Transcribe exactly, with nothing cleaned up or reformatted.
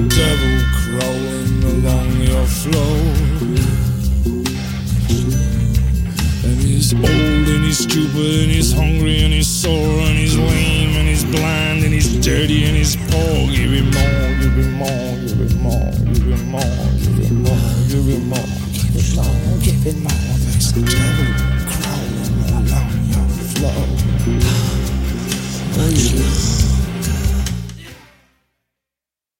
devil crawling along your floor. And he's old and he's stupid and he's hungry and he's sore and he's lame and he's blind and he's dirty and he's poor. Give him more,